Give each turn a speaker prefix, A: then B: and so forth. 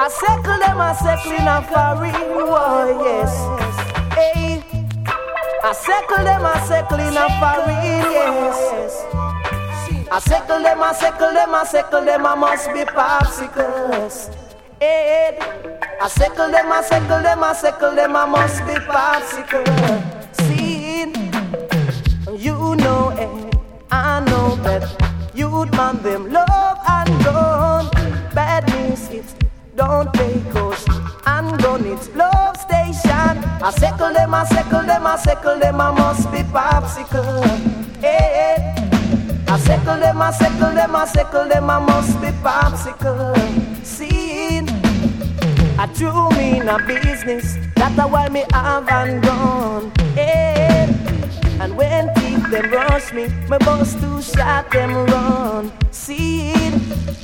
A: I settle in a foreign war, yes. Hey, I settle in a foreign, yes. I settle them, I must be popsicles. Hey, I settle them, I must be popsicles. See, you know it, I know that you'd man them love and gun. Bad news, it's don't take us and gun, it's love station. I settle them, I must be popsicle. Hey, I settle them, I must be popsicle. See, I threw me in a business, that's why me have and gone. Hey, and when thief them rush me, my boss to shot them run. See,